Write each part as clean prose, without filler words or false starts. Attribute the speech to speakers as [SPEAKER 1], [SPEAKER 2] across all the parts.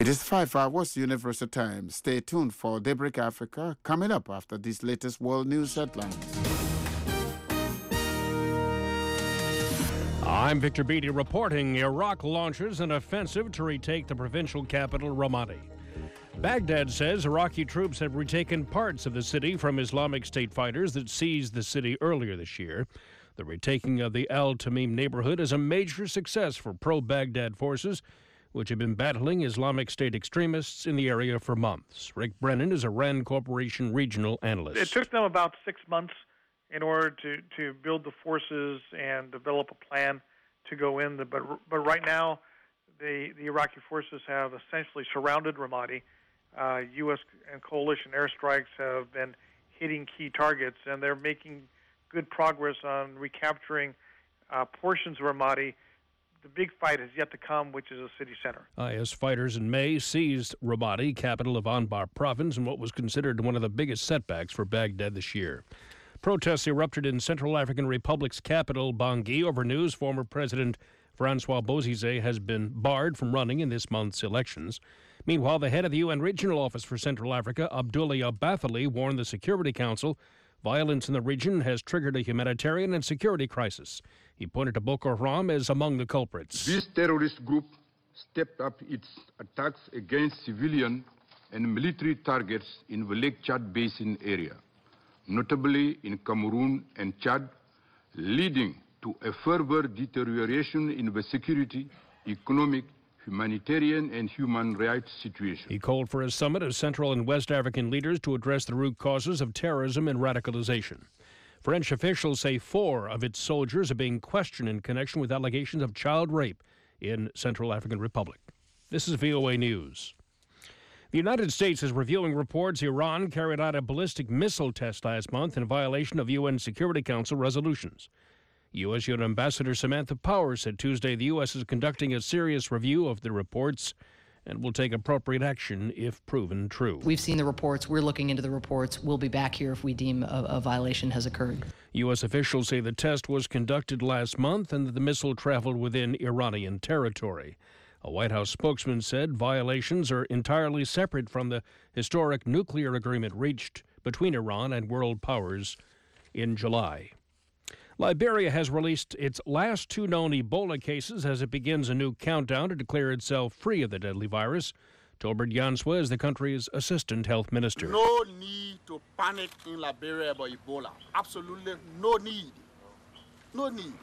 [SPEAKER 1] It is 5 hours Universal Time. Stay tuned for Daybreak Africa coming up after these latest world news headlines.
[SPEAKER 2] I'm Victor Beatty reporting Iraq launches an offensive to retake the provincial capital, Ramadi. Baghdad says Iraqi troops have retaken parts of the city from Islamic State fighters that seized the city earlier this year. The retaking of the Al Tamim neighborhood is a major success for pro-Baghdad forces, which have been battling Islamic State extremists in the area for months. Rick Brennan is a RAND Corporation regional analyst.
[SPEAKER 3] It took them about 6 months in order to build the forces and develop a plan to go in. But right now, the Iraqi forces have essentially surrounded Ramadi. U.S. and coalition airstrikes have been hitting key targets, and they're making good progress on recapturing portions of Ramadi. The big fight is yet to come, which is the city center.
[SPEAKER 2] IS fighters in May seized Ramadi, capital of Anbar province, in what was considered one of the biggest setbacks for Baghdad this year. Protests erupted in Central African Republic's capital, Bangui, over news former President Francois Bozizé has been barred from running in this month's elections. Meanwhile, the head of the UN Regional Office for Central Africa, Abdoulaye Bathily, warned the Security Council violence in the region has triggered a humanitarian and security crisis. He pointed to Boko Haram as among the culprits.
[SPEAKER 4] This terrorist group stepped up its attacks against civilian and military targets in the Lake Chad Basin area, notably in Cameroon and Chad, leading to a further deterioration in the security, economic, humanitarian and human rights situation.
[SPEAKER 2] He called for a summit of Central and West African leaders to address the root causes of terrorism and radicalization. French officials say 4 of its soldiers are being questioned in connection with allegations of child rape in Central African Republic. This is VOA News. The United States is reviewing reports Iran carried out a ballistic missile test last month in violation of UN Security Council resolutions. U.S. UN Ambassador Samantha Power said Tuesday the U.S. is conducting a serious review of the reports and will take appropriate action if proven true.
[SPEAKER 5] We've seen the reports. We're looking into the reports. We'll be back here if we deem a violation has occurred.
[SPEAKER 2] U.S. officials say the test was conducted last month and that the missile traveled within Iranian territory. A White House spokesman said violations are entirely separate from the historic nuclear agreement reached between Iran and world powers in July. Liberia has released its last 2 known Ebola cases as it begins a new countdown to declare itself free of the deadly virus. Tolbert Yanswa is the country's assistant health minister.
[SPEAKER 6] No need to panic in Liberia about Ebola. Absolutely no need. No need.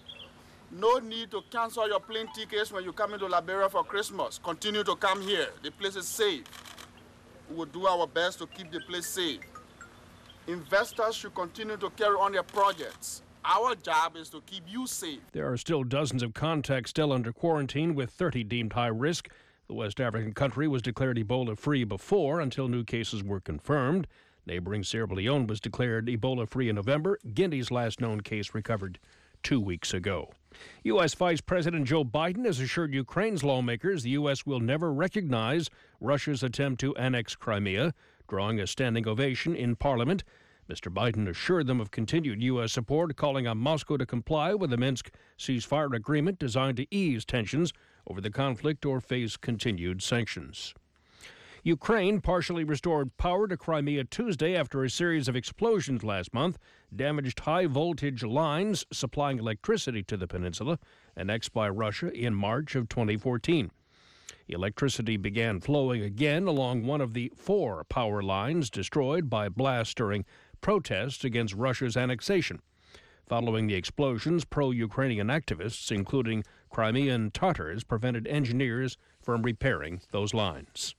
[SPEAKER 6] No need to cancel your plane tickets when you come into Liberia for Christmas. Continue to come here. The place is safe. We will do our best to keep the place safe. Investors should continue to carry on their projects. Our job is to keep you safe.
[SPEAKER 2] There are still dozens of contacts still under quarantine, with 30 deemed high risk. The West African country was declared Ebola-free before, until new cases were confirmed. Neighboring Sierra Leone was declared Ebola-free in November. Guinea's last known case recovered 2 weeks ago. U.S. Vice President Joe Biden has assured Ukraine's lawmakers the U.S. will never recognize Russia's attempt to annex Crimea, drawing a standing ovation in Parliament. Mr. Biden assured them of continued U.S. support, calling on Moscow to comply with the Minsk ceasefire agreement designed to ease tensions over the conflict or face continued sanctions. Ukraine partially restored power to Crimea Tuesday after a series of explosions last month damaged high-voltage lines supplying electricity to the peninsula, annexed by Russia in March of 2014. Electricity began flowing again along one of the 4 power lines destroyed by blasts during protests against Russia's annexation. Following the explosions, pro-Ukrainian activists, including Crimean Tatars, prevented engineers from repairing those lines.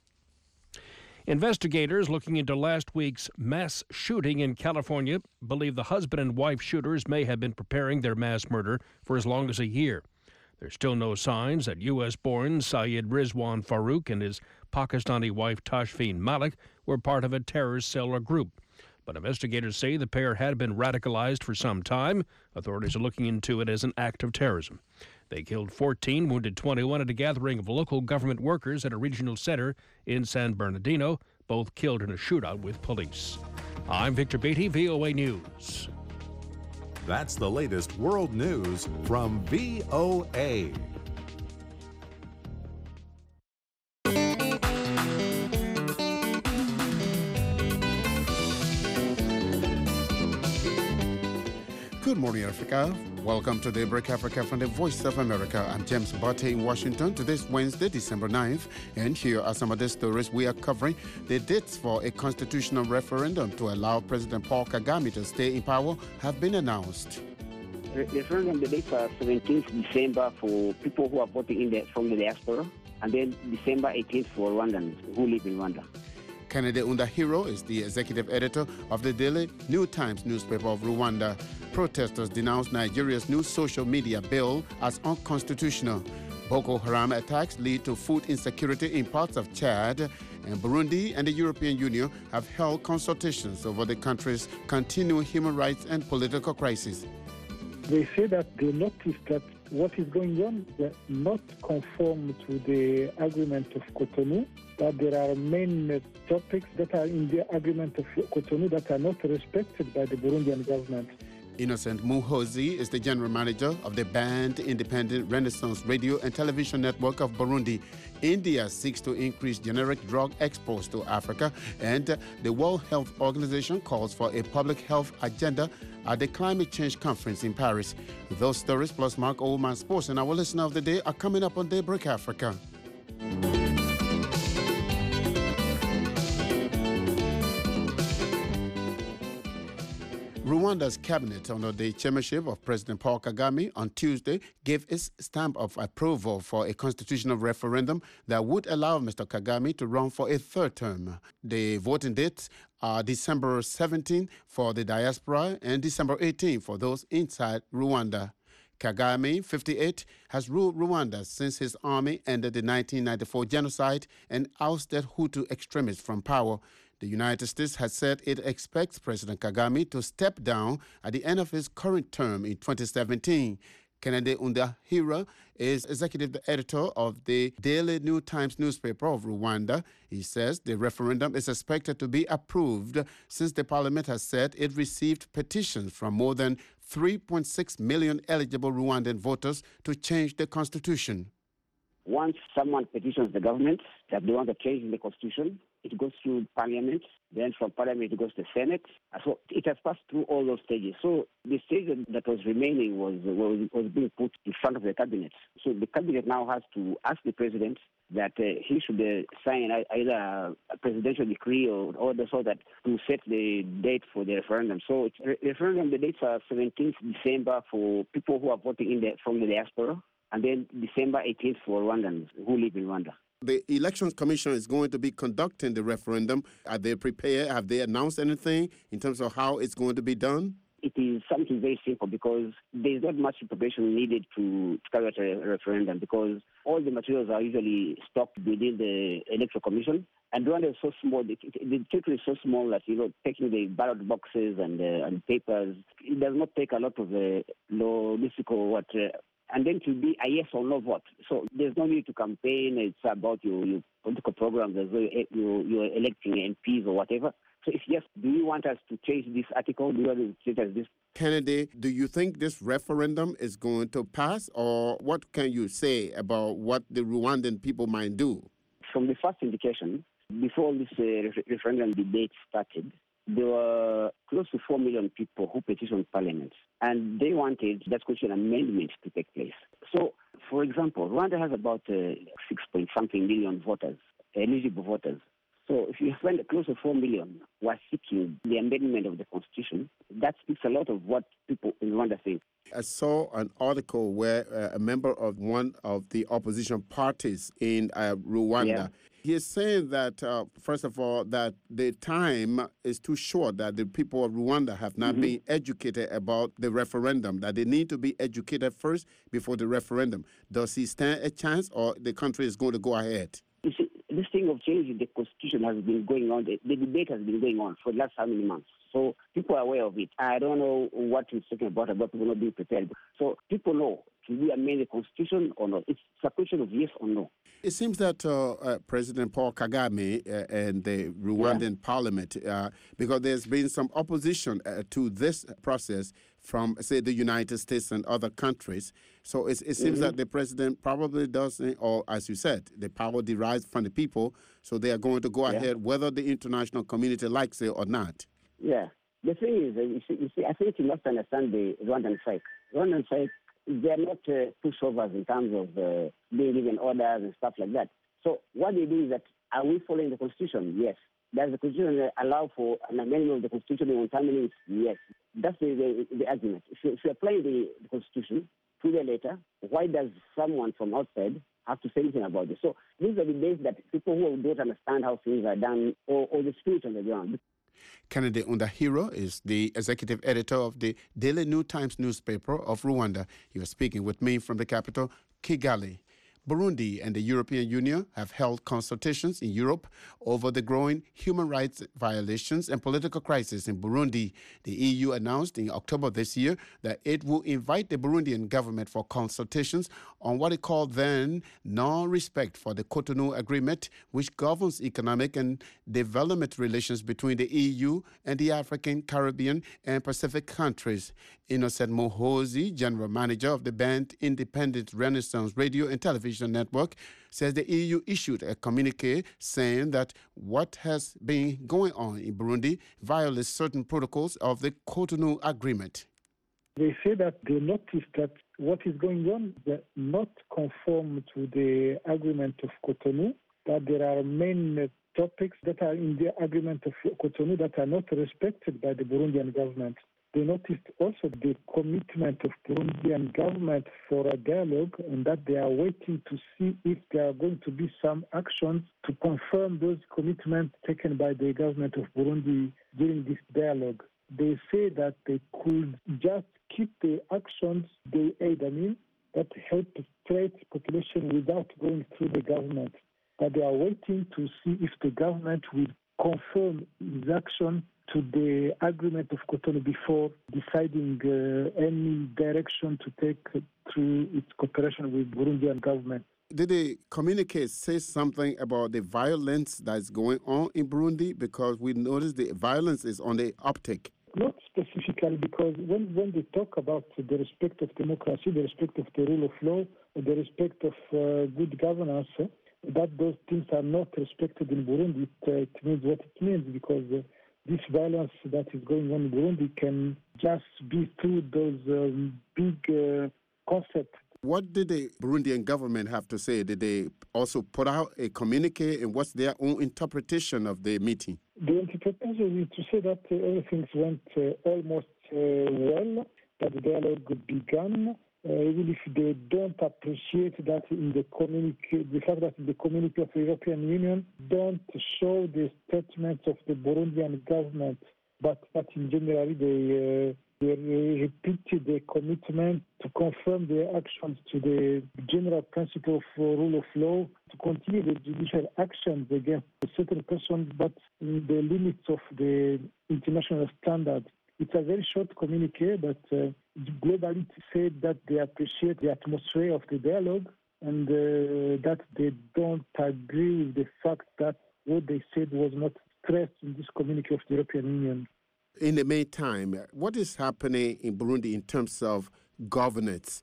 [SPEAKER 2] Investigators looking into last week's mass shooting in California believe the husband and wife shooters may have been preparing their mass murder for as long as a year. There's still no signs that U.S.-born Syed Rizwan Farouk and his Pakistani wife Tashfeen Malik were part of a terror cell or group. But investigators say the pair had been radicalized for some time. Authorities are looking into it as an act of terrorism. They killed 14, wounded 21 at a gathering of local government workers at a regional center in San Bernardino, both killed in a shootout with police. I'm Victor Beatty, VOA News.
[SPEAKER 7] That's the latest world news from VOA.
[SPEAKER 1] Good morning, Africa. Welcome to Daybreak Africa from the Voice of America. I'm James Botte in Washington. Today's Wednesday, December 9th, and here are some of the stories we are covering. The dates for a constitutional referendum to allow President Paul Kagame to stay in power have been announced.
[SPEAKER 8] Referendum, the dates are 17th December for people who are voting from the diaspora, and then December 18th for Rwandans who live in Rwanda.
[SPEAKER 1] Kennedy Undahiro is the executive editor of the Daily New Times newspaper of Rwanda. Protesters denounced Nigeria's new social media bill as unconstitutional. Boko Haram attacks lead to food insecurity in parts of Chad, and Burundi and the European Union have held consultations over the country's continuing human rights and political crisis.
[SPEAKER 9] They say that they noticed that what is going on does not conform to the agreement of Cotonou, that there are main topics that are in the agreement of Cotonou that are not respected by the Burundian government.
[SPEAKER 1] Innocent Muhozi is the general manager of the banned Independent Renaissance Radio and Television Network of Burundi. India seeks to increase generic drug exports to Africa, and the World Health Organization calls for a public health agenda at the Climate Change Conference in Paris. Those stories plus Mark Oldman Sports and our listener of the day are coming up on Daybreak Africa. Rwanda's cabinet, under the chairmanship of President Paul Kagame, on Tuesday gave its stamp of approval for a constitutional referendum that would allow Mr. Kagame to run for a third term. The voting dates are December 17 for the diaspora and December 18 for those inside Rwanda. Kagame, 58, has ruled Rwanda since his army ended the 1994 genocide and ousted Hutu extremists from power. The United States has said it expects President Kagame to step down at the end of his current term in 2017. Kennedy Undahiro is executive editor of the Daily New Times newspaper of Rwanda. He says the referendum is expected to be approved since the parliament has said it received petitions from more than 3.6 million eligible Rwandan voters to change the constitution.
[SPEAKER 8] Once someone petitions the government that they want to change the constitution, it goes through parliament. Then from parliament, it goes to Senate. So it has passed through all those stages. So the stage that was remaining was being put in front of the cabinet. So the cabinet now has to ask the president that he should sign either a presidential decree or the sort that to set the date for the referendum. So referendum, the dates are 17th December for people who are voting from the diaspora, and then December 18th for Rwandans who live in Rwanda.
[SPEAKER 1] The Elections Commission is going to be conducting the referendum. Are they prepared? Have they announced anything in terms of how it's going to be done?
[SPEAKER 8] It is something very simple because there's not much preparation needed to carry out a referendum because all the materials are usually stocked within the Electoral Commission. And Rwanda is so small, the territory is so small that, taking the ballot boxes and papers, it does not take a lot of logistical and then to be a yes or no vote. So there's no need to campaign. It's about your political programs. You're electing MPs or whatever. So if yes, do you want us to change this article? Do you want to change this?
[SPEAKER 1] Kennedy, do you think this referendum is going to pass, or what can you say about what the Rwandan people might do?
[SPEAKER 8] From the first indication, before this referendum debate started, there were close to 4 million people who petitioned Parliament, and they wanted that constitution amendment to take place. So, for example, Rwanda has about 6-point-something million voters, eligible voters. So if you find close to 4 million who are seeking the amendment of the Constitution, that speaks a lot of what people in Rwanda think.
[SPEAKER 1] I saw an article where a member of one of the opposition parties in Rwanda, he is saying that, first of all, that the time is too short, that the people of Rwanda have not been educated about the referendum, that they need to be educated first before the referendum. Does he stand a chance, or the country is going to go ahead?
[SPEAKER 8] You see, this thing of changing the Constitution has been going on. The debate has been going on for the last how many months? So people are aware of it. I don't know what he's talking about people not being prepared. So people know, should we amend the Constitution or not? It's a question of yes or no.
[SPEAKER 1] It seems that President Paul Kagame and the Rwandan parliament, because there's been some opposition to this process from, say, the United States and other countries. So it seems that the president probably doesn't, or as you said, the power derives from the people, so they are going to go ahead whether the international community likes it or not.
[SPEAKER 8] Yeah. The thing is, I think you must understand the Rwandan side. Rwandan side, they are not pushovers in terms of being given orders and stuff like that. So what they do is that, are we following the Constitution? Yes. Does the Constitution allow for an amendment of the Constitution in 1 minute? Yes. That's the argument. If you apply the Constitution to the letter, why does someone from outside have to say anything about it? So these are the days that people who don't understand how things are done or the spirit on the ground.
[SPEAKER 1] Kennedy Undahiro is the executive editor of the Daily New Times newspaper of Rwanda. He was speaking with me from the capital, Kigali. Burundi and the European Union have held consultations in Europe over the growing human rights violations and political crisis in Burundi. The EU announced in October this year that it will invite the Burundian government for consultations on what it called then non-respect for the Cotonou Agreement, which governs economic and development relations between the EU and the African, Caribbean, and Pacific countries. Innocent Muhozi, general manager of the band Independent Renaissance Radio and Television Network, says the EU issued a communique saying that what has been going on in Burundi violates certain protocols of the Cotonou Agreement.
[SPEAKER 9] They say that they noticed that what is going on does not conform to the agreement of Cotonou, that there are main topics that are in the agreement of Cotonou that are not respected by the Burundian government. They noticed also the commitment of the Burundian government for a dialogue, and that they are waiting to see if there are going to be some actions to confirm those commitments taken by the government of Burundi during this dialogue. They say that they could just keep the actions they aid, that help the straight population without going through the government. But they are waiting to see if the government will confirm its action to the agreement of Cotonou before deciding any direction to take through its cooperation with Burundian government.
[SPEAKER 1] Did the communique say something about the violence that's going on in Burundi? Because we noticed the violence is on the uptick.
[SPEAKER 9] Not specifically, because when they talk about the respect of democracy, the respect of the rule of law, the respect of good governance, that those things are not respected in Burundi, it means what it means, because this violence that is going on in Burundi can just be through those big concepts.
[SPEAKER 1] What did the Burundian government have to say? Did they also put out a communique, and what's their own interpretation of the meeting?
[SPEAKER 9] The interpretation is to say that everything went almost well, that the dialogue began. Even if they don't appreciate that in the communique, the fact that the communique of the European Union don't show the statements of the Burundian government, but that in general they repeated the commitment to confirm their actions to the general principle of rule of law, to continue the judicial actions against a certain person, but in the limits of the international standards. It's a very short communique, but globally it said that they appreciate the atmosphere of the dialogue and that they don't agree with the fact that what they said was not stressed in this communique of the European Union.
[SPEAKER 1] In the meantime, what is happening in Burundi in terms of governance?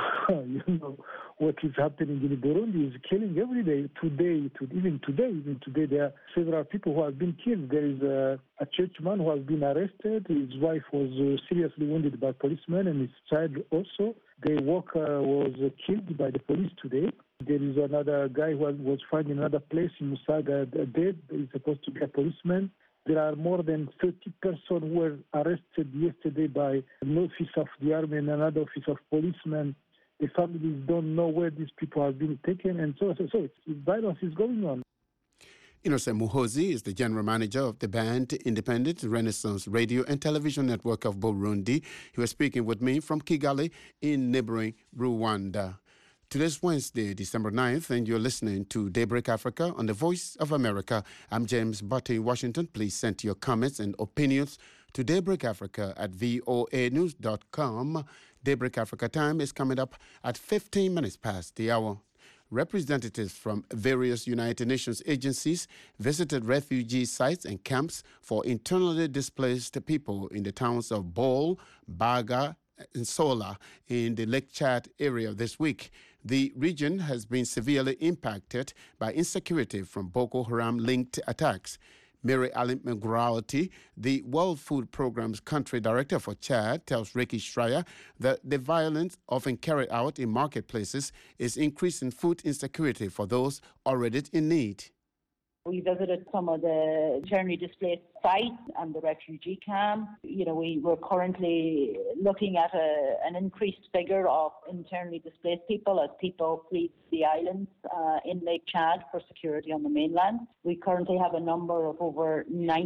[SPEAKER 9] What is happening in Burundi is killing every day. Even today, there are several people who have been killed. There is a churchman who has been arrested. His wife was seriously wounded by policemen, and his child also. The worker was killed by the police today. There is another guy who was found in another place in Musaga dead. He's supposed to be a policeman. There are more than 30 persons who were arrested yesterday by an office of the army and another office of policemen. The families don't know where these people have been taken, and so violence is going on.
[SPEAKER 1] Innocent Muhozi is the general manager of the band Independent Renaissance Radio and Television Network of Burundi. He was speaking with me from Kigali in neighboring Rwanda. Today's Wednesday, December 9th, and you're listening to Daybreak Africa on the Voice of America. I'm James Butte in Washington. Please send your comments and opinions to daybreakafrica@voanews.com. Daybreak Africa time is coming up at 15 minutes past the hour. Representatives from various United Nations agencies visited refugee sites and camps for internally displaced people in the towns of Bole, Baga, and Sola in the Lake Chad area this week. The region has been severely impacted by insecurity from Boko Haram-linked attacks. Mary Ellen McGrauty, the World Food Programme's country director for Chad, tells Ricky Schreier that the violence often carried out in marketplaces is increasing food insecurity for those already in need.
[SPEAKER 10] We visited some of the internally displaced sites and the refugee camp. We were currently looking at an increased figure of internally displaced people as people flee the islands in Lake Chad for security on the mainland. We currently have a number of over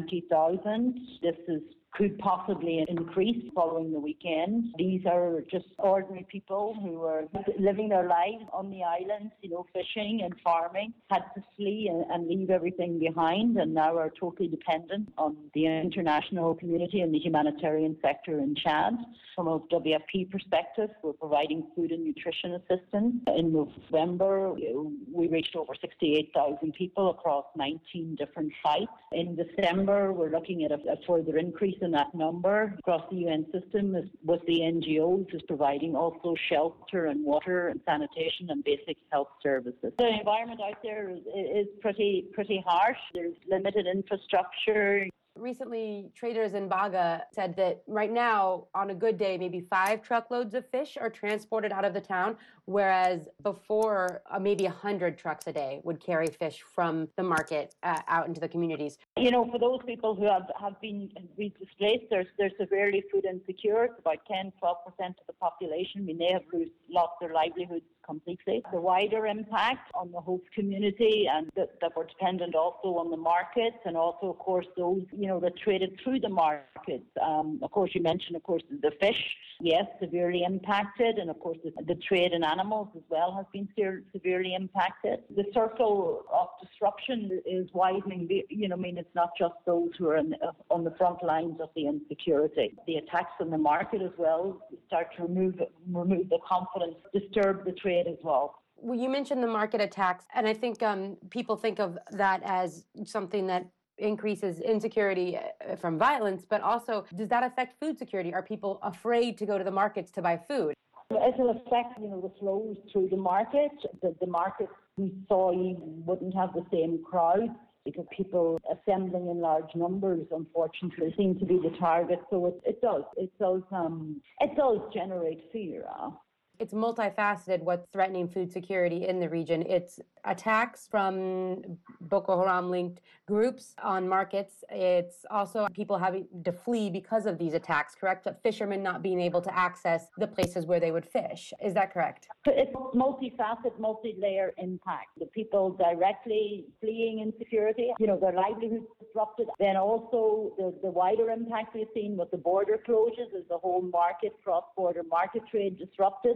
[SPEAKER 10] 90,000. This could possibly increase following the weekend. These are just ordinary people who are living their lives on the islands, fishing and farming, had to flee and leave everything behind, and now are totally dependent on the international community and the humanitarian sector in Chad. From a WFP perspective, we're providing food and nutrition assistance. In November, we reached over 68,000 people across 19 different sites. In December, we're looking at a further increase in that number across the UN system with the NGOs is providing also shelter and water and sanitation and basic health services. The environment out there is pretty harsh. There's limited infrastructure.
[SPEAKER 11] Recently, traders in Baga said that right now, on a good day, maybe 5 truckloads of fish are transported out of the town, whereas before, maybe 100 trucks a day would carry fish from the market out into the communities.
[SPEAKER 10] For those people who have been displaced, they're severely food insecure. It's about 10-12% of the population. They have lost their livelihoods completely. The wider impact on the host community, and that we're dependent also on the markets, and also, of course, those that traded through the markets. Of course, you mentioned, the fish, yes, severely impacted, and of course, the trade in animals as well has been severely impacted. The circle of disruption is widening. It's not just those who are on the front lines of the insecurity. The attacks on the market as well start to remove the confidence, disturb the trade as well.
[SPEAKER 11] Well, you mentioned the market attacks, and I think people think of that as something that increases insecurity from violence, but also, does that affect food security? Are people afraid to go to the markets to buy food?
[SPEAKER 10] It'll affect, the flows through the market. The market we saw wouldn't have the same crowd because people assembling in large numbers, unfortunately, seem to be the target. So it does generate fear.
[SPEAKER 11] It's multifaceted what's threatening food security in the region. It's attacks from Boko Haram-linked groups on markets. It's also people having to flee because of these attacks, correct? Fishermen not being able to access the places where they would fish. Is that correct?
[SPEAKER 10] It's multifaceted, multi-layer impact. The people directly fleeing insecurity, their livelihoods disrupted. Then also the wider impact we've seen with the border closures as the whole market, cross-border market trade disrupted.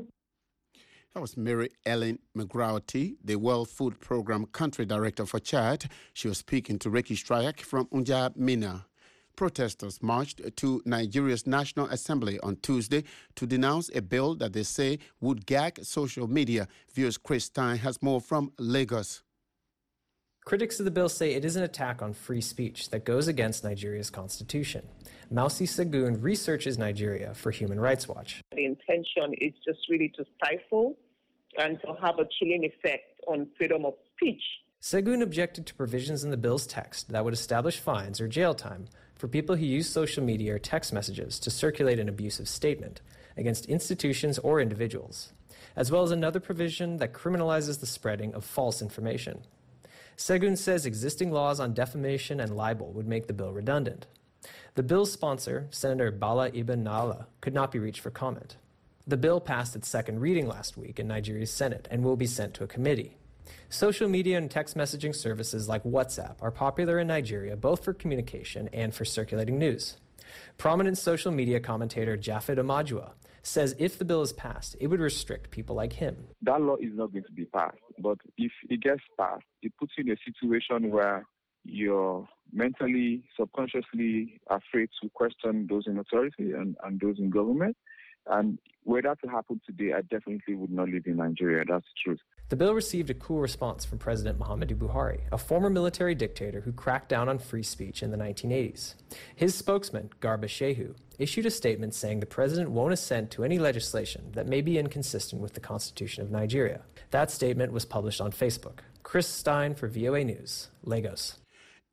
[SPEAKER 1] That was Mary Ellen McGrauty, the World Food Programme country director for Chad. She was speaking to Ricky Schreier from N'Djamena. Protesters marched to Nigeria's National Assembly on Tuesday to denounce a bill that they say would gag social media. Viewers Chris Stein has more from Lagos.
[SPEAKER 12] Critics of the bill say it is an attack on free speech that goes against Nigeria's constitution. Mausi Segun researches Nigeria for Human Rights Watch.
[SPEAKER 13] The intention is just really to stifle and to have a chilling effect on freedom of speech.
[SPEAKER 12] Segun objected to provisions in the bill's text that would establish fines or jail time for people who use social media or text messages to circulate an abusive statement against institutions or individuals, as well as another provision that criminalizes the spreading of false information. Segun says existing laws on defamation and libel would make the bill redundant. The bill's sponsor, Senator Bala Ibn Nala, could not be reached for comment. The bill passed its second reading last week in Nigeria's Senate and will be sent to a committee. Social media and text messaging services like WhatsApp are popular in Nigeria both for communication and for circulating news. Prominent social media commentator Jafet Amajua says if the bill is passed, it would restrict people like him.
[SPEAKER 14] That law is not going to be passed, but if it gets passed, it puts you in a situation where you're mentally, subconsciously afraid to question those in authority and those in government. And were that to happen today, I definitely would not live in Nigeria. That's the truth.
[SPEAKER 12] The bill received a cool response from President Muhammadu Buhari, a former military dictator who cracked down on free speech in the 1980s. His spokesman, Garba Shehu, issued a statement saying the president won't assent to any legislation that may be inconsistent with the Constitution of Nigeria. That statement was published on Facebook. Chris Stein for VOA News, Lagos.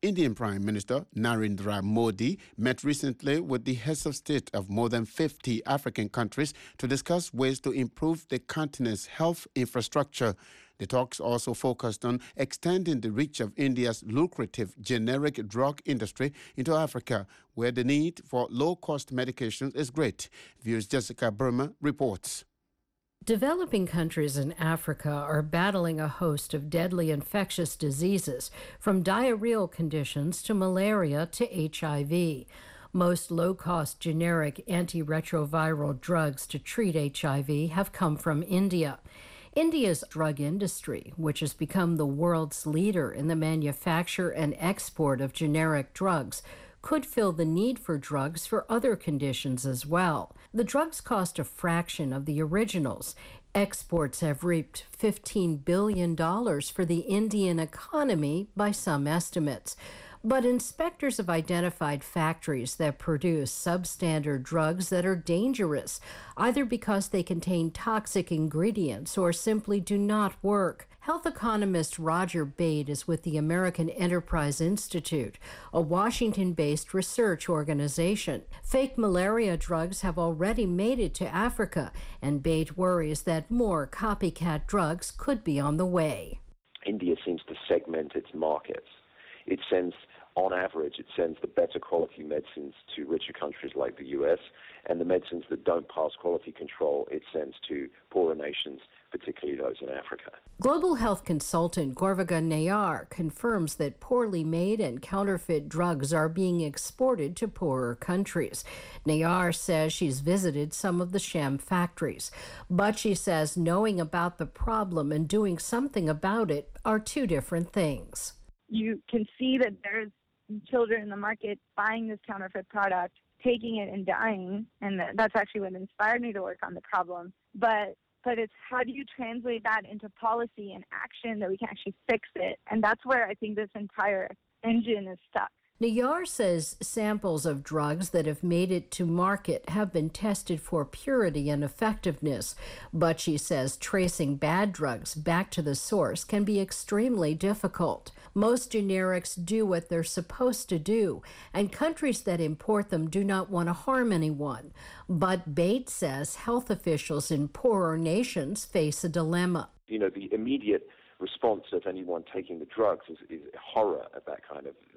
[SPEAKER 1] Indian Prime Minister Narendra Modi met recently with the heads of state of more than 50 African countries to discuss ways to improve the continent's health infrastructure. The talks also focused on extending the reach of India's lucrative generic drug industry into Africa, where the need for low-cost medications is great. Viewers Jessica Burma reports.
[SPEAKER 15] Developing countries in Africa are battling a host of deadly infectious diseases, from diarrheal conditions to malaria to HIV. Most low-cost generic antiretroviral drugs to treat HIV have come from India. India's drug industry, which has become the world's leader in the manufacture and export of generic drugs, could fill the need for drugs for other conditions as well. The drugs cost a fraction of the originals. Exports have reaped $15 billion for the Indian economy by some estimates. But inspectors have identified factories that produce substandard drugs that are dangerous, either because they contain toxic ingredients or simply do not work. Health economist Roger Bate is with the American Enterprise Institute, a Washington-based research organization. Fake malaria drugs have already made it to Africa, and Bate worries that more copycat drugs could be on the way.
[SPEAKER 16] India seems to segment its markets. It sends, on average, the better quality medicines to richer countries like the US, and the medicines that don't pass quality control, it sends to poorer nations, particularly those in Africa.
[SPEAKER 15] Global health consultant Gorviga Nayar confirms that poorly made and counterfeit drugs are being exported to poorer countries. Nayar says she's visited some of the sham factories, but she says knowing about the problem and doing something about it are two different things.
[SPEAKER 17] You can see that there's children in the market buying this counterfeit product, taking it and dying, and that's actually what inspired me to work on the problem. But it's how do you translate that into policy and action that we can actually fix it? And that's where I think this entire engine is stuck.
[SPEAKER 15] Nayar says samples of drugs that have made it to market have been tested for purity and effectiveness, but she says tracing bad drugs back to the source can be extremely difficult. Most generics do what they're supposed to do, and countries that import them do not want to harm anyone. But Bates says health officials in poorer nations face a dilemma.
[SPEAKER 16] You know, the immediate response of anyone taking the drugs is horror at that kind of,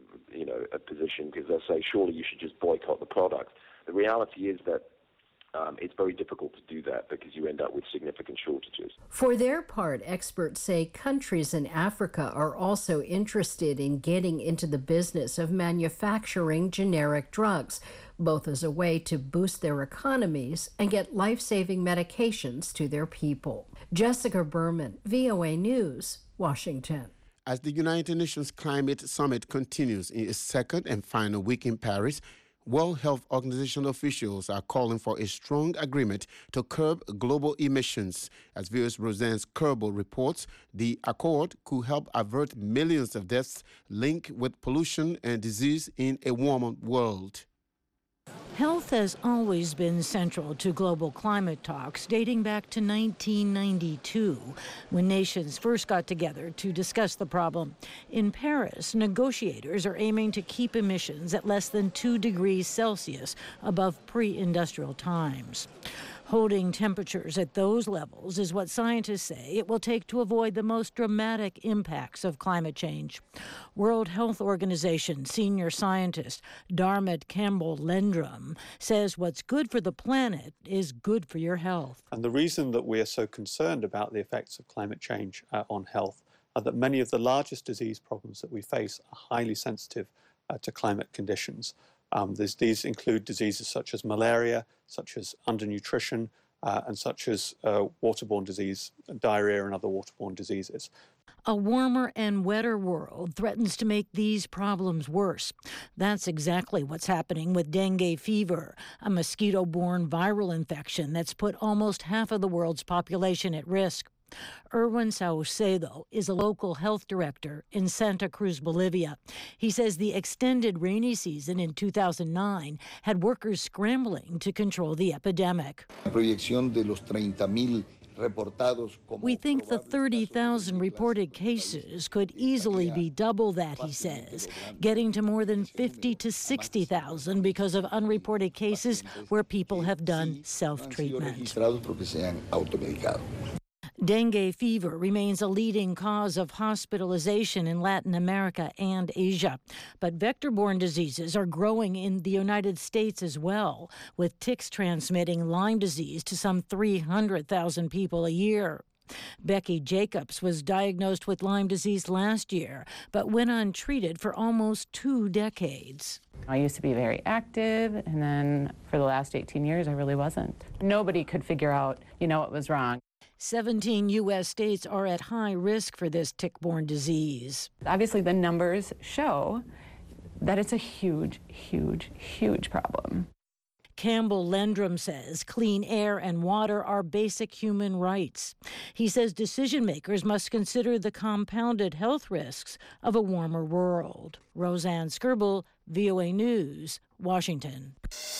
[SPEAKER 16] a position, because they'll say, surely you should just boycott the product. The reality is that it's very difficult to do that because you end up with significant shortages.
[SPEAKER 15] For their part, experts say countries in Africa are also interested in getting into the business of manufacturing generic drugs, both as a way to boost their economies and get life-saving medications to their people. Jessica Berman, VOA News, Washington.
[SPEAKER 1] As the United Nations Climate Summit continues in its second and final week in Paris, World Health Organization officials are calling for a strong agreement to curb global emissions. As viewers Roseanne Kerbal reports, the accord could help avert millions of deaths linked with pollution and disease in a warmer world.
[SPEAKER 18] Health has always been central to global climate talks, dating back to 1992, when nations first got together to discuss the problem. In Paris, negotiators are aiming to keep emissions at less than 2 degrees Celsius above pre-industrial times. Holding temperatures at those levels is what scientists say it will take to avoid the most dramatic impacts of climate change. World Health Organization senior scientist Darmot Campbell-Lendrum says what's good for the planet is good for your health.
[SPEAKER 19] And the reason that we are so concerned about the effects of climate change on health are that many of the largest disease problems that we face are highly sensitive to climate conditions. These include diseases such as malaria, such as undernutrition, and such as waterborne disease, diarrhea and other waterborne diseases.
[SPEAKER 18] A warmer and wetter world threatens to make these problems worse. That's exactly what's happening with dengue fever, a mosquito-borne viral infection that's put almost half of the world's population at risk. Erwin Saucedo is a local health director in Santa Cruz, Bolivia. He says the extended rainy season in 2009 had workers scrambling to control the epidemic.
[SPEAKER 20] La proyección de los 30,000
[SPEAKER 18] We think the 30,000 reported cases could easily be double that, he says, getting to more than 50 to 60,000 because of unreported cases where people have done self-treatment. Dengue fever remains a leading cause of hospitalization in Latin America and Asia. But vector-borne diseases are growing in the United States as well, with ticks transmitting Lyme disease to some 300,000 people a year. Becky Jacobs was diagnosed with Lyme disease last year, but went untreated for almost 2 decades.
[SPEAKER 20] I used to be very active, and then for the last 18 years, I really wasn't. Nobody could figure out, what was wrong.
[SPEAKER 18] 17 U.S. states are at high risk for this tick-borne disease.
[SPEAKER 20] Obviously, the numbers show that it's a huge, huge, huge problem.
[SPEAKER 18] Campbell Lendrum says clean air and water are basic human rights. He says decision makers must consider the compounded health risks of a warmer world. Roseanne Skirble, VOA News, Washington.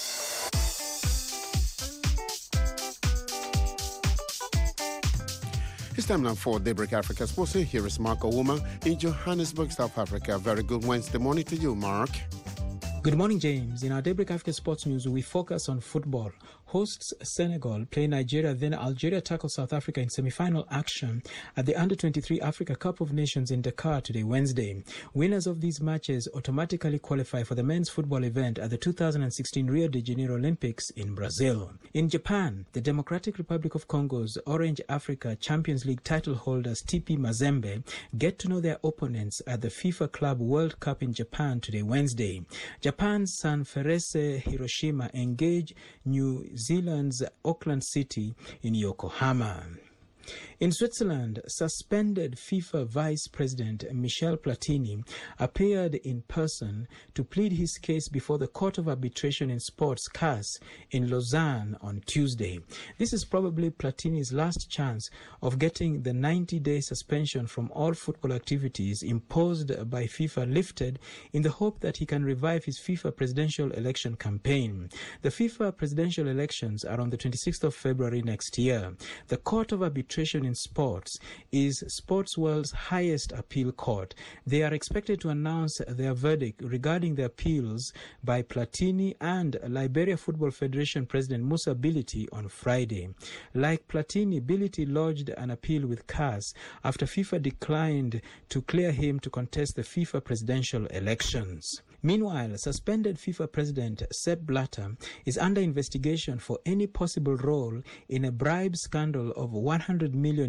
[SPEAKER 1] It's time now for Daybreak Africa Sports. Here is Mark Ouma in Johannesburg, South Africa. Very good Wednesday morning to you, Mark.
[SPEAKER 21] Good morning, James. In our Daybreak Africa Sports News, we focus on football. Hosts Senegal play Nigeria, then Algeria tackle South Africa in semi-final action at the Under-23 Africa Cup of Nations in Dakar today, Wednesday. Winners of these matches automatically qualify for the men's football event at the 2016 Rio de Janeiro Olympics in Brazil. In Japan, the Democratic Republic of Congo's Orange Africa Champions League title holders TP Mazembe get to know their opponents at the FIFA Club World Cup in Japan today, Wednesday. Japan's Sanfrecce Hiroshima engage New Zealand's Auckland City in Yokohama. In Switzerland, suspended FIFA Vice President Michel Platini appeared in person to plead his case before the Court of Arbitration in Sports, CAS, in Lausanne on Tuesday. This is probably Platini's last chance of getting the 90-day suspension from all football activities imposed by FIFA lifted in the hope that he can revive his FIFA presidential election campaign. The FIFA presidential elections are on the 26th of February next year. The Court of Arbitration in Sports is sports world's highest appeal court. They are expected to announce their verdict regarding the appeals by Platini and Liberia Football Federation President Musa Bility on Friday. Like Platini, Bility lodged an appeal with CAS after FIFA declined to clear him to contest the FIFA presidential elections. Meanwhile, suspended FIFA President Sepp Blatter is under investigation for any possible role in a bribe scandal of $100 million.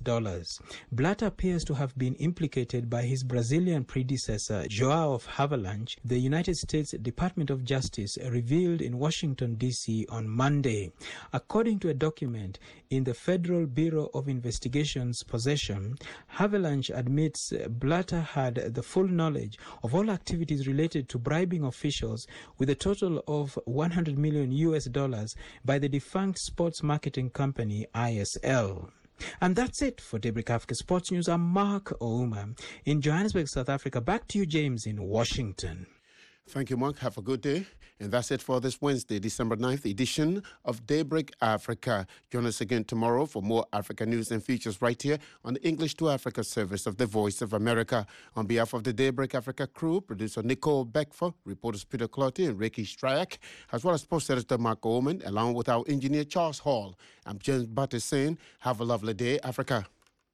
[SPEAKER 21] Blatter appears to have been implicated by his Brazilian predecessor, João Havelange, the United States Department of Justice revealed in Washington, D.C. on Monday. According to a document in the Federal Bureau of Investigation's possession, Havelange admits Blatter had the full knowledge of all activities related to bribing officials with a total of $100 million by the defunct sports marketing company ISL. And that's it for Daybreak Africa Sports News. I'm Mark Ouma in Johannesburg, South Africa. Back to you, James, in Washington.
[SPEAKER 1] Thank you, Mark. Have a good day. And that's it for this Wednesday, December 9th edition of Daybreak Africa. Join us again tomorrow for more Africa news and features right here on the English to Africa service of the Voice of America. On behalf of the Daybreak Africa crew, producer Nicole Beckford, reporters Peter Clotty and Ricky Stryak, as well as post editor Mark Oman, along with our engineer Charles Hall. I'm James Butter saying, have a lovely day, Africa.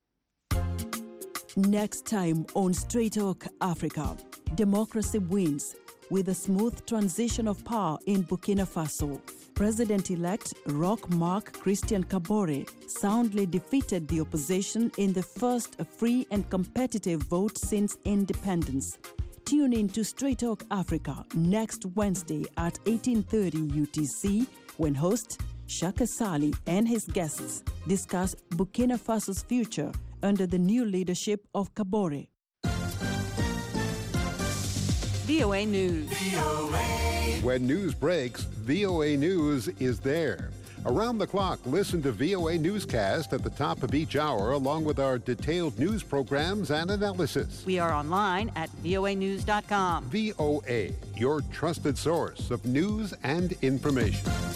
[SPEAKER 22] Next time on Straight Talk Africa, democracy wins with a smooth transition of power in Burkina Faso. President-elect Roch Marc Christian Kabore soundly defeated the opposition in the first free and competitive vote since independence. Tune in to Straight Talk Africa next Wednesday at 18:30 UTC when host Shaka Sali and his guests discuss Burkina Faso's future under the new leadership of Kabore.
[SPEAKER 23] VOA News.
[SPEAKER 24] When news breaks, VOA News is there. Around the clock, listen to VOA Newscast at the top of each hour, along with our detailed news programs and analysis.
[SPEAKER 23] We are online at voanews.com.
[SPEAKER 24] VOA, your trusted source of news and information.